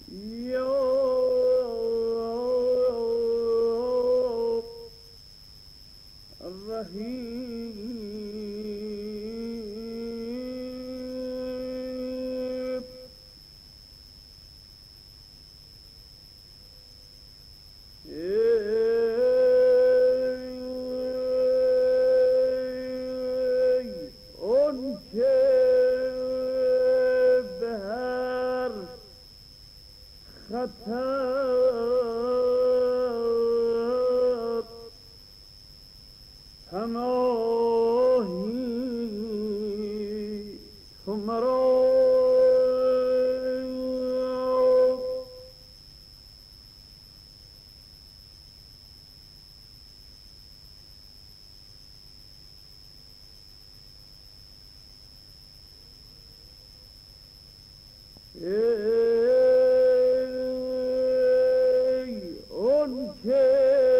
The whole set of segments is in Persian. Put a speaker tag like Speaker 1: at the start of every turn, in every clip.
Speaker 1: اون که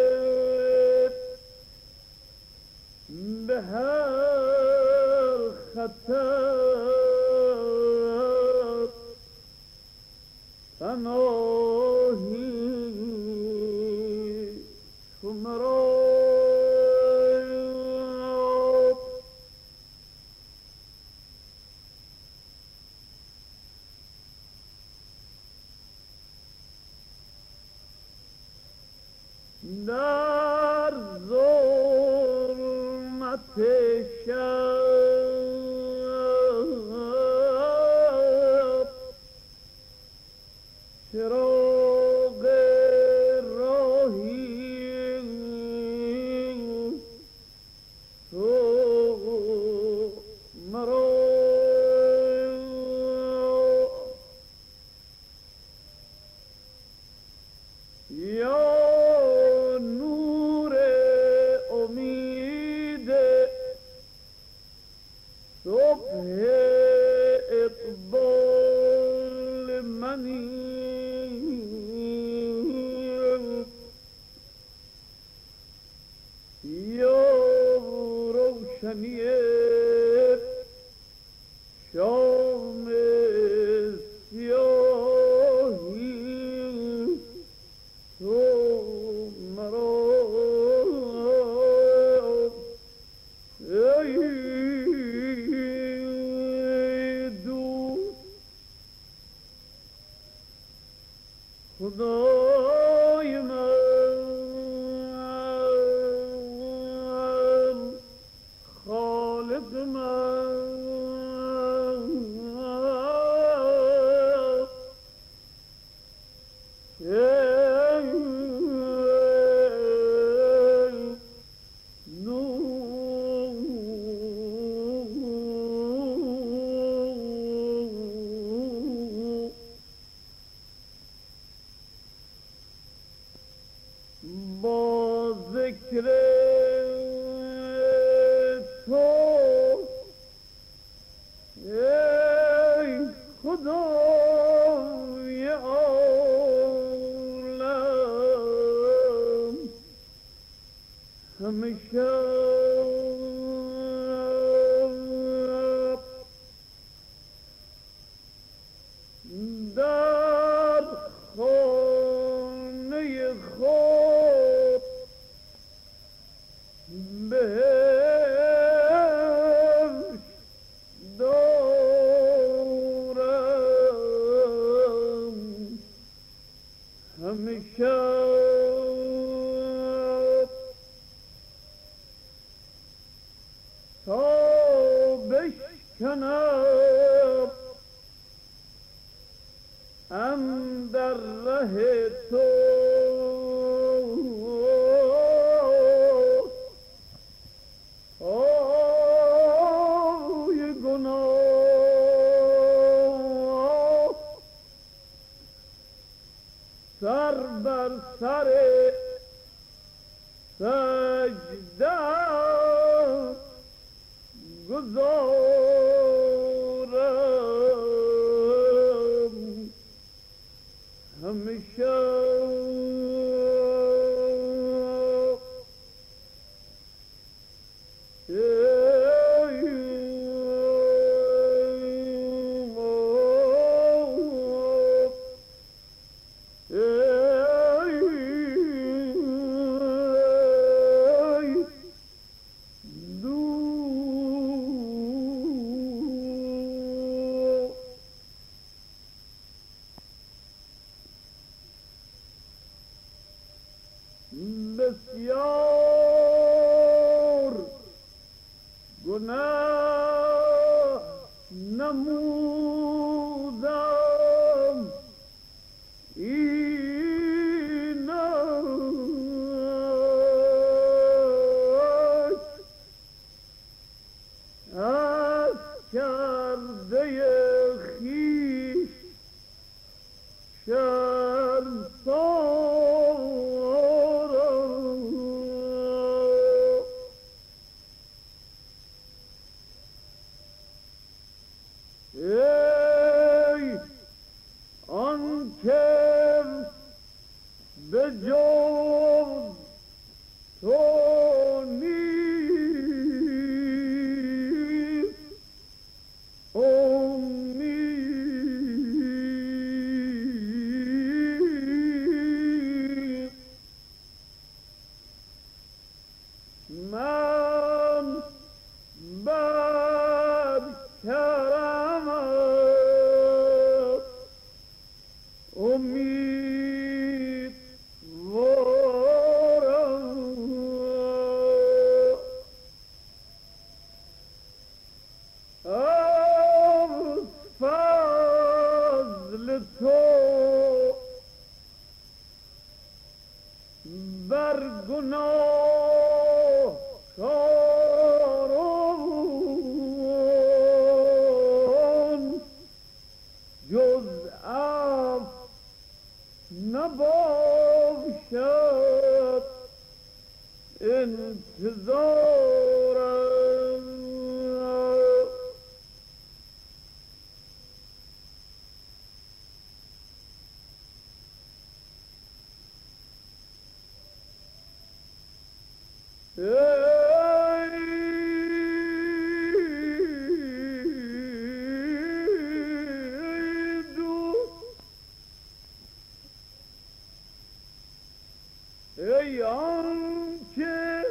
Speaker 1: به هر خطر پناهی تو مرا در ظلمت شب چراغ راهی تو مرا یا صبح اقبال منی یا روشنی شام سیاهی تو مرا خدای من خالق من با ذکر تو ای خدای عالم همیشه در خانه خود بهشت دارم همیشه تا بشکنم اندر ره تو آی گناه سر بر سر سجده گذارم همیشه بسیار گناه نمودم اینک از کرده خویش شرمسارم. ای آنکه به جز تو نیست امید، من بر کرمت امیدوارم. از فضل تو بر گناهکاران جز عفو نباشد انتظارم. ای آنکه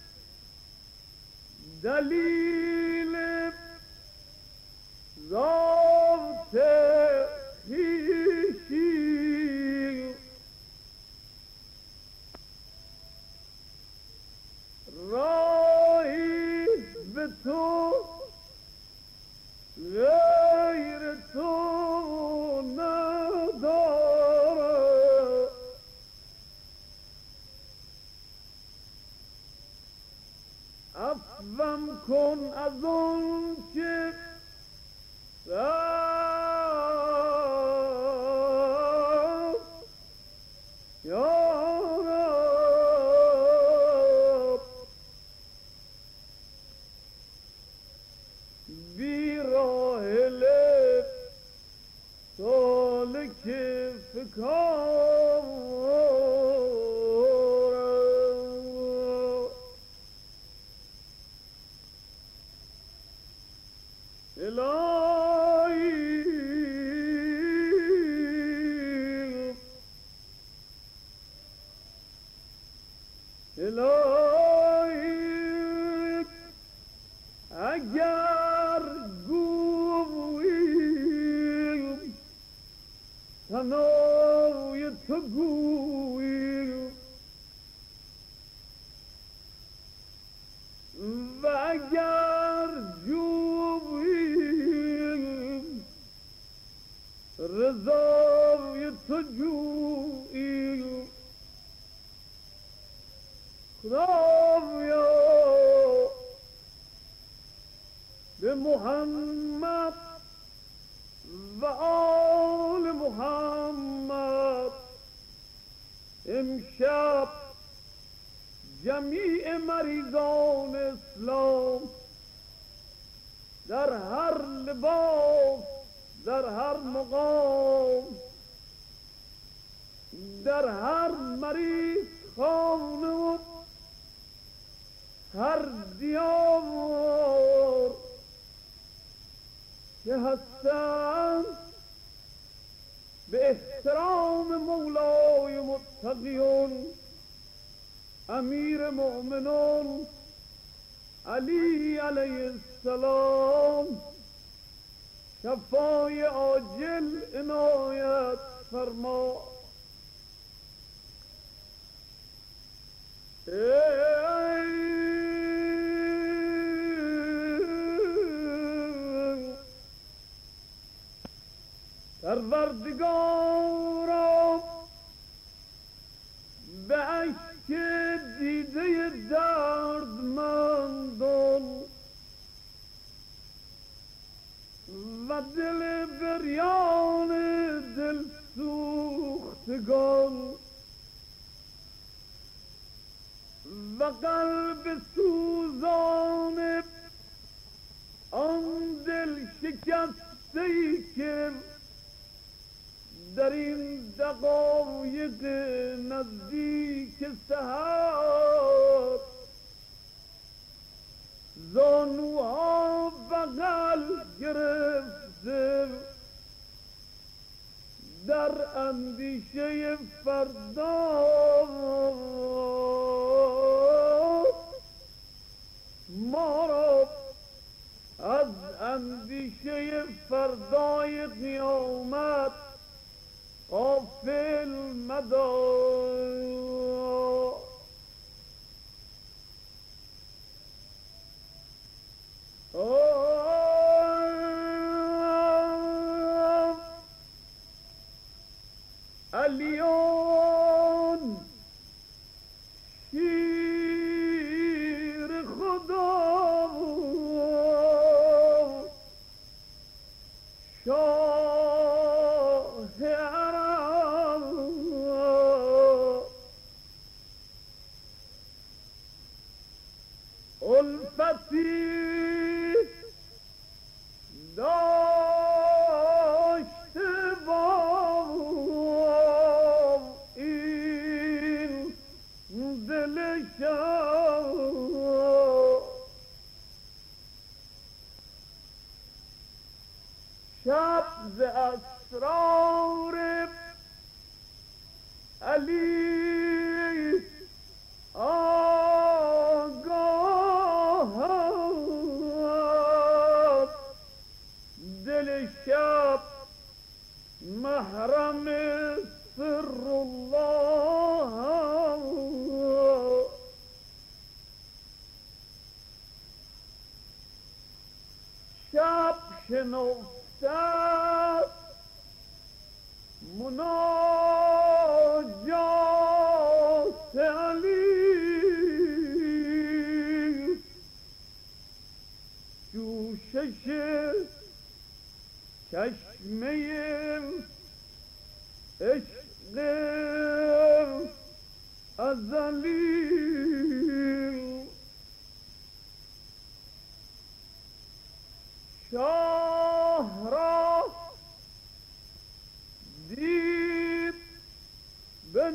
Speaker 1: دلیل ذات خویشی راهی به تو غیر تو ندارد. عفوم کن از اون که رفت یا رب، بی راحله سالک فکارم. الهی الهی اگر گوییم ثنای تو گوییم و اگر جوییم رضای تو جوییم. خدایا به محمد و آل محمد امشب جمیع مریضان اسلام در هر لباس، در هر مقام، در هر مریض خانه و هر دیار که هستند به احترام مولای متقیون امیر مؤمنون علی علیه السلام شفای عاجل عنایت فرما. پروردگارا به اشک دیده دردمندان و دل بریان دل سوختگان و قلب سوزان آن دل شکسته‌ای که در این دقایق نزدیک سحر زانوها بغل گرفته در اندیشه فردا ما را از اندیشه فردای قیامت غافل مدار. علیان شیر خدا شاه عرب الفتی داشته با این دل شب ز اسرار علی آگاه دل شب محرم سر الله شب شنفته مناجات علی جوشش چشمه عشق ازلی شاه را دید به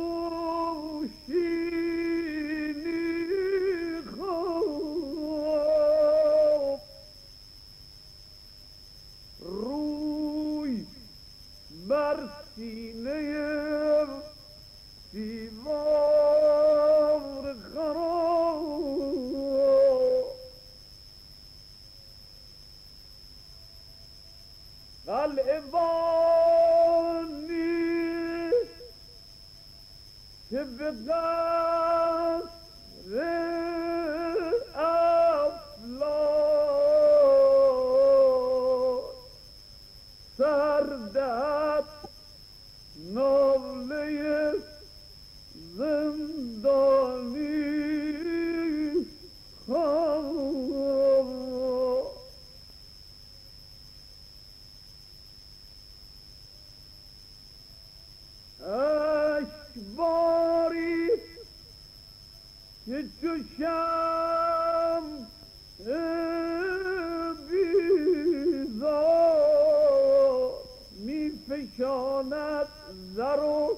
Speaker 1: نوشینی خواب روی بر سینه دیوار خراب قلعه‌بانی که به قصر افلاک سردت ناله زندانی خواه اشکباری که چو شمع بیزار می فشاند زر و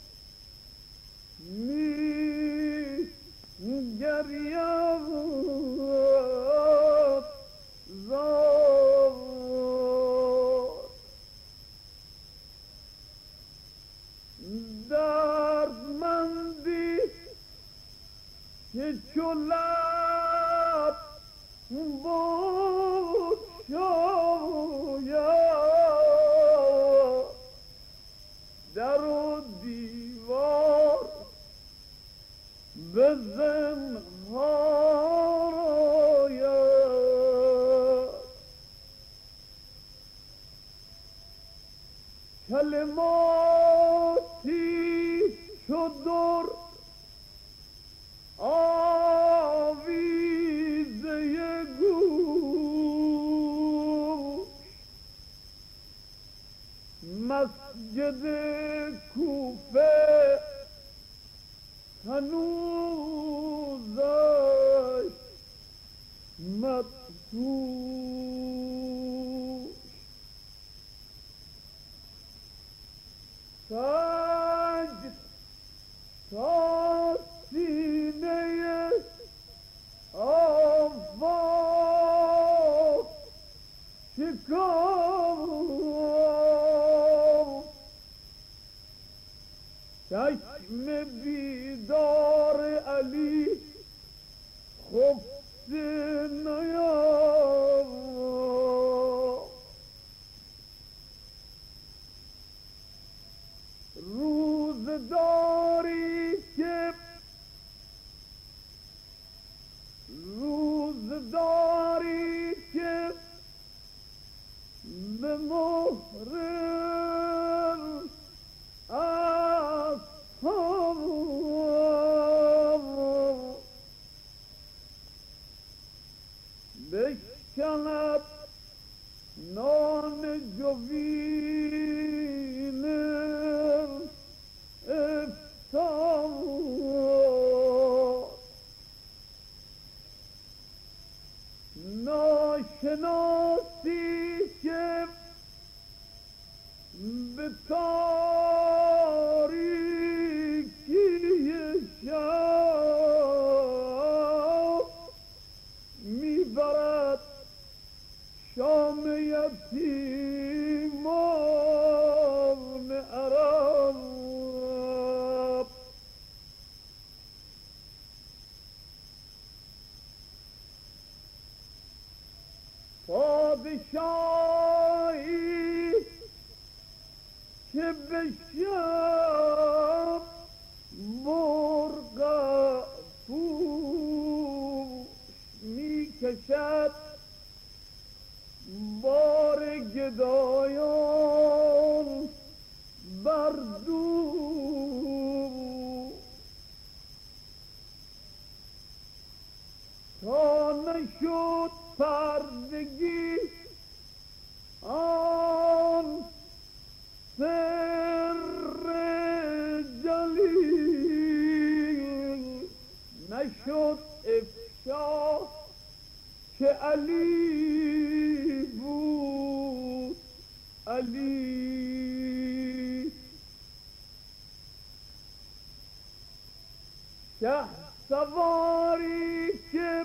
Speaker 1: می گرید زار دردمندی که چو لب بود شاید در و دیوار به زنهار آید کلماتی چو در آویزه گوش مسجد کوفه هنوزش مدهوش سجد تا سینه آفاق شکاف چشم بیدار علی خفته نیافت روزداری که به مهر اصحاب بشکند نان جوین افتاد ناشناسی که به تاریکی شب میبرد شام یتیمان عرب پادشاهی که به شب مرغ پوش می کشد بار گدایان بر دوش تا نشد پردگی آن سر جلیل نشد افشا که علی بود علی شه سواری که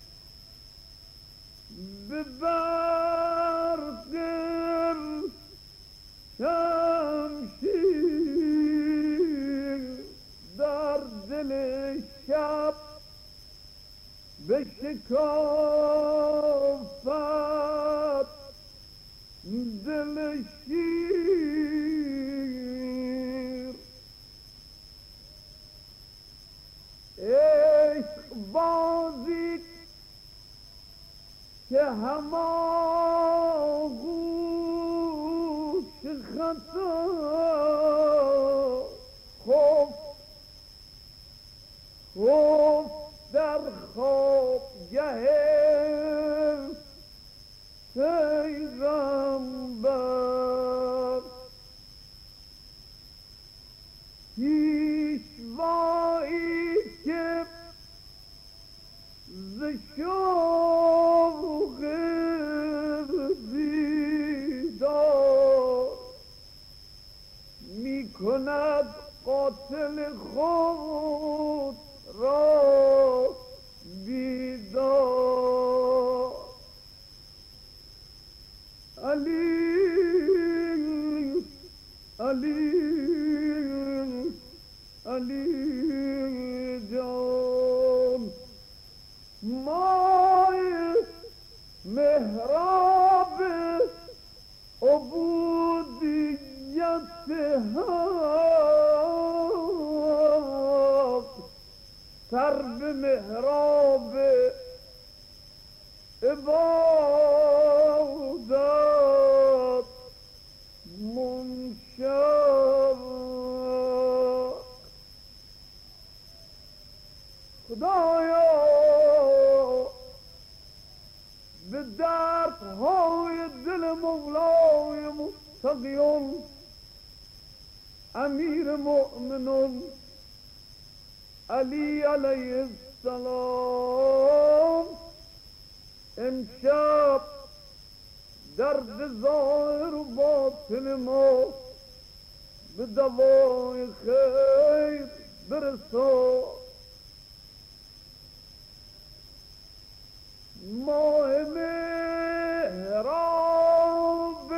Speaker 1: به برق شمشیر در دل شب به شکافت دل شیر عشق بازی که هماغوش خطا خفت در خوابگه پیغمبر پیشوایی که ز شوق دیدار می کند قاتل خود را بیدار علی علی علی جان مای محراب عبودیت حق سر به محراب عبادت منشق. خدایا به دردهای دل مولای متقیان امیر مؤمنون علی علیه السلام امشب درد ظاهر و باطن ما به دوای خیر برسان. ماه مهراب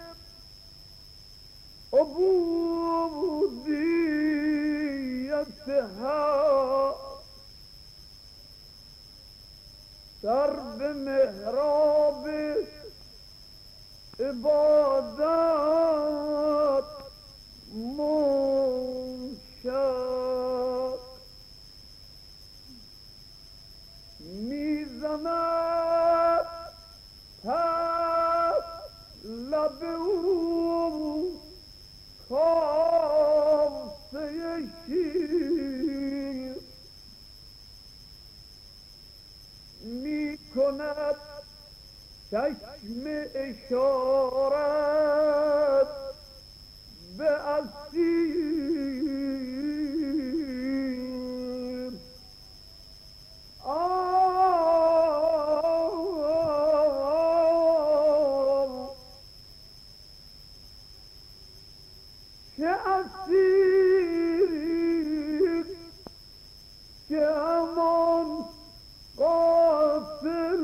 Speaker 1: عبودیت حق در به محراب عبادت منشق. میزند پس لب او کاسه شیر، میکند چشم اشارت به اسیر. چه اسیر که همان قاتل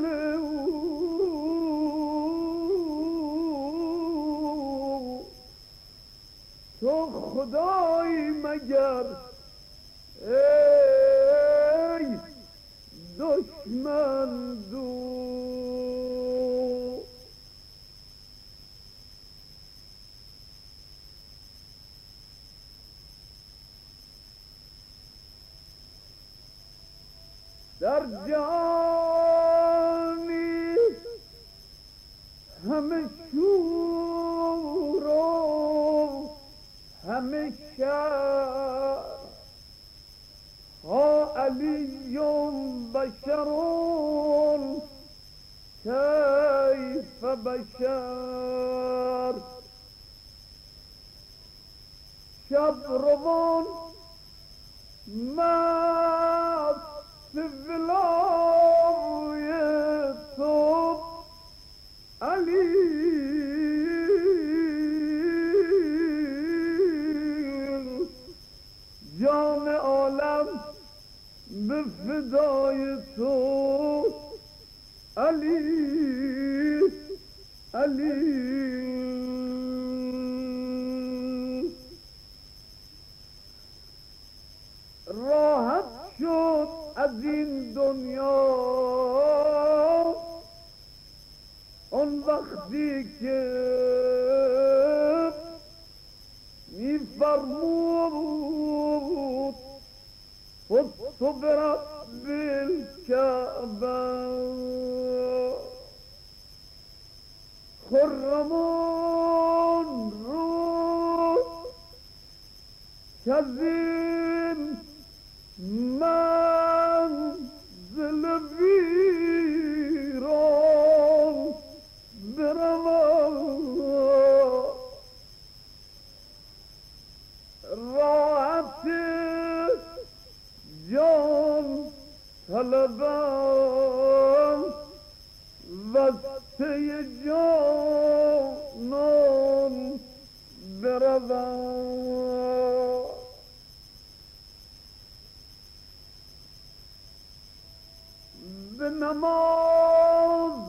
Speaker 1: او، تو خدایی مگر ای دشمن دو. در جهانی همه شور و همه شر، ها علی بشر کیف بشر. شب روان مست ولایت علی، جان عالم به فدای تو علی علی. راحت شد از این دنیا اون وقتی که میفرمود فزت برب الکعبه. خرمان رو کزین منزل ویران بروم، راحت جان طلبم وسته جانان بروم. به نماز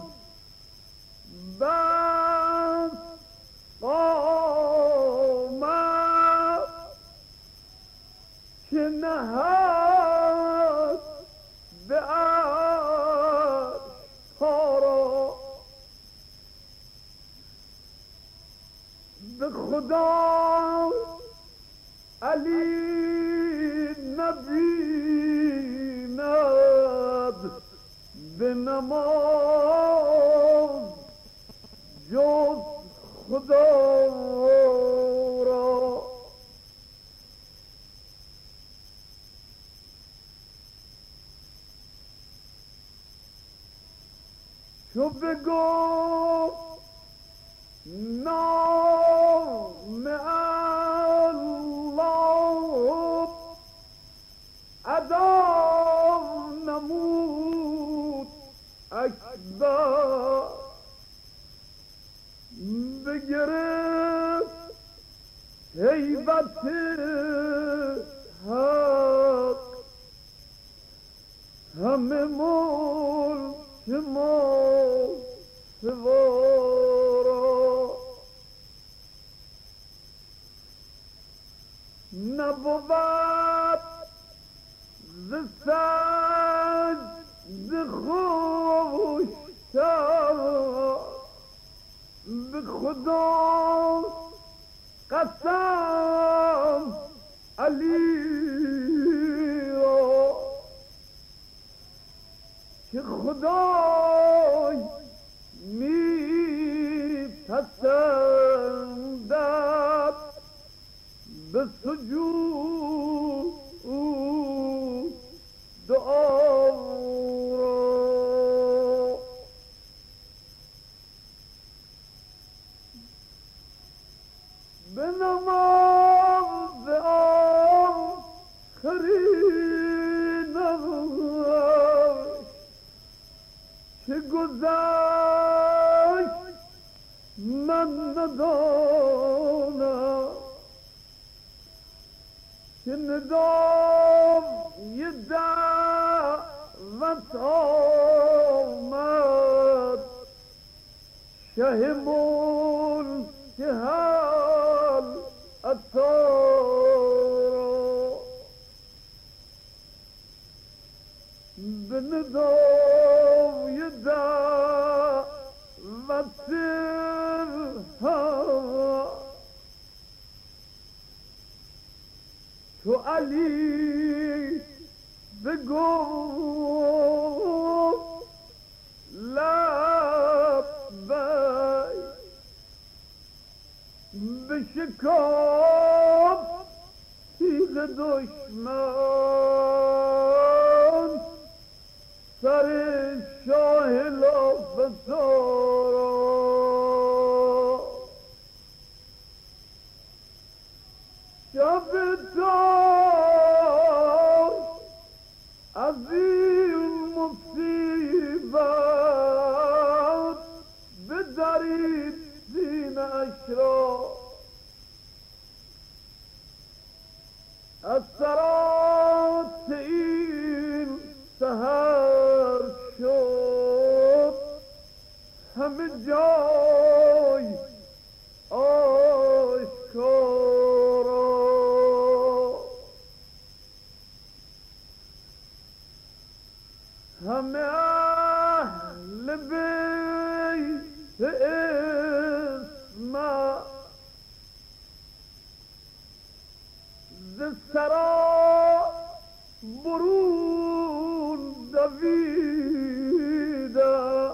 Speaker 1: بس قامت که نهد به عرش پا، به خدا علی نبی به نماز جز خدا را چو بگفت نام الله ادا نمود اکبر بگرفت هیبت حق همه ملک ما سوارا نبود ز سجد خوشتر به خدا قسم علی را که خدای می پسندد به سجود دعا را به نماز آخرین که گذشت من ندانم که ندای دعوت آمد شه ملک حل عطا به ندای دعوت تو علی بگفت لبیک بشکاف تیغ دشمن سر شاه لافزارا شب داشت از این مصیبت بدرید سینه‌اش را از سرات این سحر شد همه جای آشکارا همه اهل بیت اسمت ز سرا برون دویدن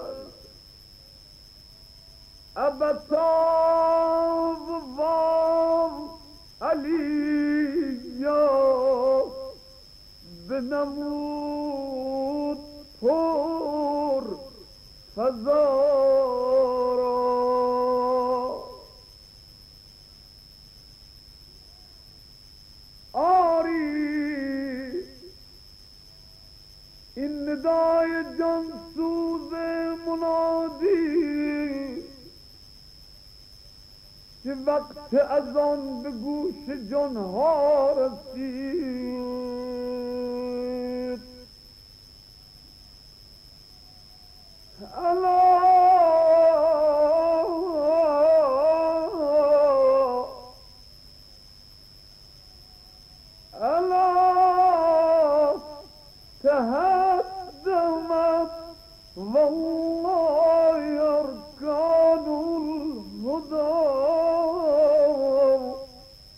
Speaker 1: ابتا و وام علی یا بنمود پر فزارا آری این ندای جانسوز منادی که وقت از آن به گوش جانها رسید الا تهدمت والله أركان الهدى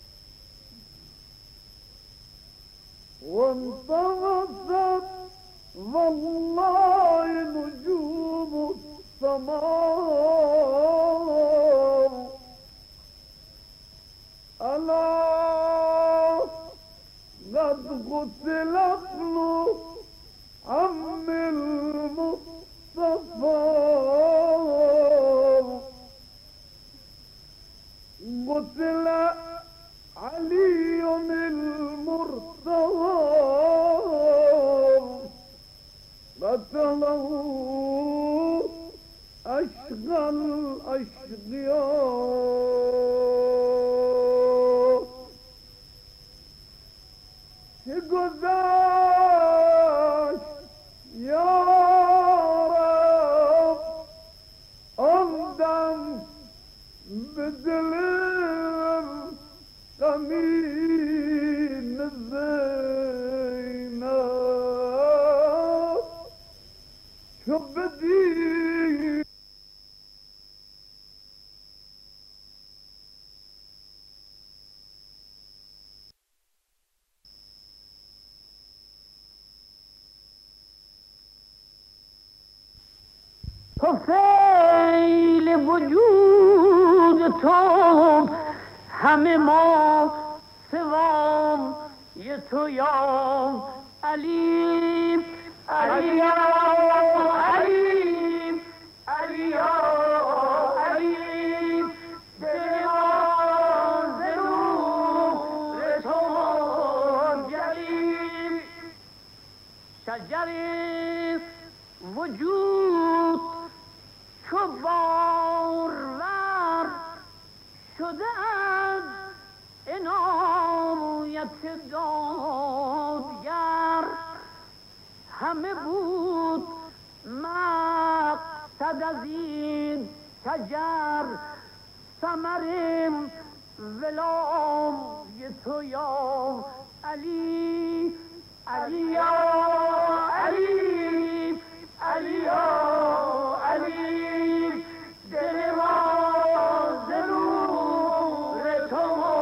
Speaker 1: وانطمست والله نجوم السماء ألا قد قتل ابن عم المصطفى قتل علي المرتضى قتله أشقى الأشقياء گذشت یا رب آمدم به دلم غمین زینب چو بدید
Speaker 2: تو فیل وجود تو همه ما سوام ی تو یا علی علی علی علی علی دل ما ز نور تو جلی شجر وجود چو بارور شده از عنایت دادگر همه بود مقصد از این شجر ثمر ولای تو یا علی علی یا علی علی علی دل ما ز نور تو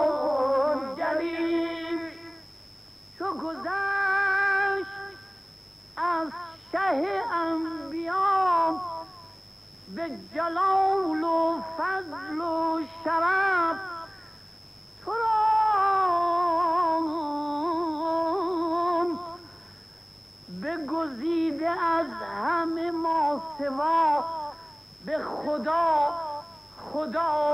Speaker 2: جلی چو گذشت از شه انبیا به جلال و فضل و شرف تو را بگزیده از همه ما سوا به خدا